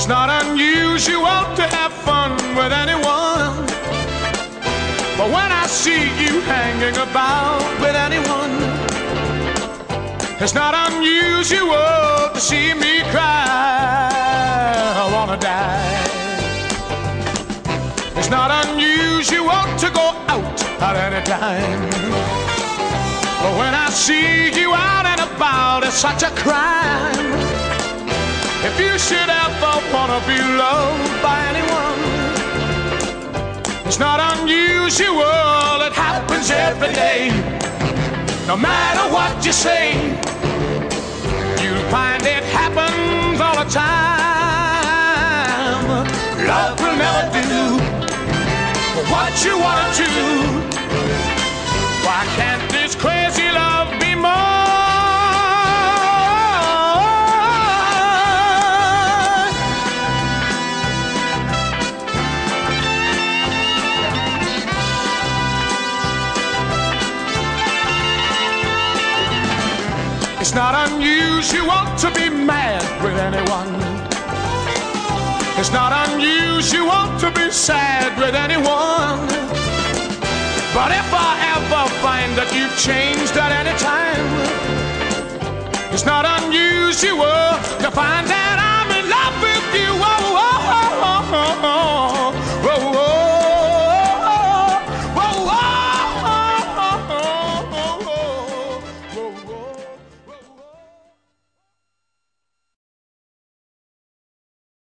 It's not unusual to have fun with anyone, but when I see you hanging about with anyone, it's not unusual to see me cry. I wanna die. It's not unusual to go out at any time, but when I see you out and about, it's such a crime. If you should ever wanna be loved by anyone, it's not unusual, it happens every day. No matter what you say, you'll find it happens all the time. Love will never do what you wanna do. Why can't this crazy love be more? It's not unusual to be mad with anyone. It's not unusual to be sad with anyone. But if I ever find that you've changed at any time, it's not unusual to find